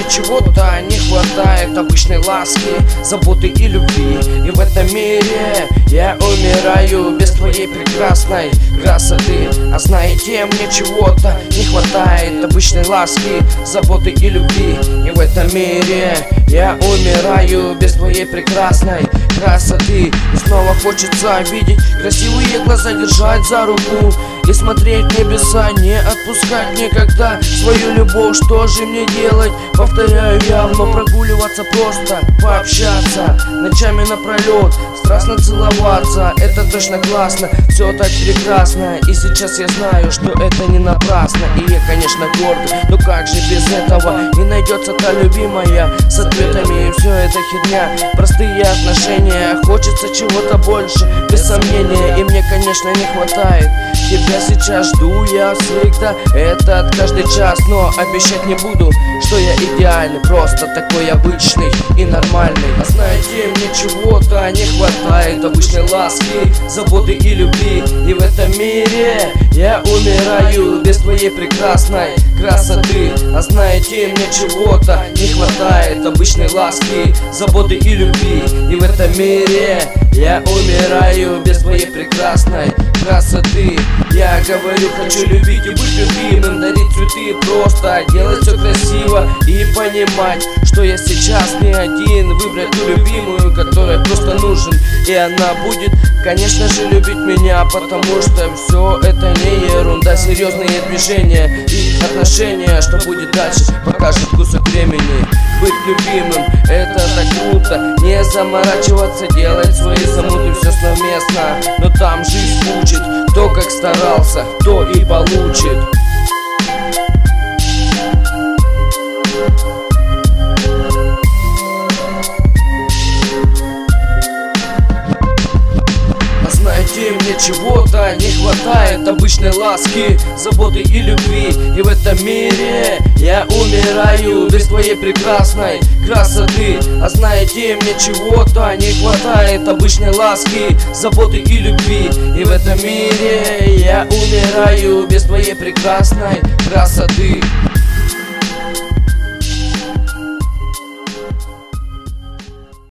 чего-то не хватает, обычной ласки, заботы и любви. И в этом мире я умираю без твоей прекрасной красоты. А знаете, мне чего-то не хватает, обычной ласки, заботы и любви. И в этом мире я умираю без твоей прекрасной красоты. И снова хочется видеть красивые глаза, держать за руку и смотреть в небеса, не отпускать никогда свою любовь. Что же мне делать? Повторяю я, но прогуливаться, просто пообщаться ночами напролет, страстно целоваться. Это точно классно, все так прекрасно. И сейчас я знаю, что это не напрасно. И я, конечно, горд, но как же без этого? Не найдется та любимая с ответами, и все это херня, простые отношения. Хочется чего-то больше, без сомнения. И мне, конечно, не хватает тебя сейчас, жду я всегда этот каждый час. Но обещать не буду, что я идеальный, просто такой обычный и нормальный. А знаете, мне чего-то не хватает, обычной ласки, заботы и любви. И в этом мире я умираю без твоей прекрасной красоты. А знаете, мне чего-то не хватает, обычной ласки, заботы и любви. И в этом мире я умираю без твоей прекрасной красоты. Я говорю, хочу любить и быть любимым, дарить цветы, просто делать все красиво и понимать, что я сейчас не один. Выбрать ту любимую, которая просто нужен, и она будет, конечно же, любить меня, потому что все это не ерунда. Серьезные движения и отношения, что будет дальше, покажет кусок времени. Быть любимым, это так круто, не заморачиваться, делать свои замуты, все совместно. Но там жизнь учит, кто как старался, то и получит. Мне чего-то не хватает, обычной ласки, заботы и любви. И в этом мире я умираю без твоей прекрасной красоты. А знаете, мне чего-то не хватает, обычной ласки, заботы и любви. И в этом мире я умираю без твоей прекрасной красоты.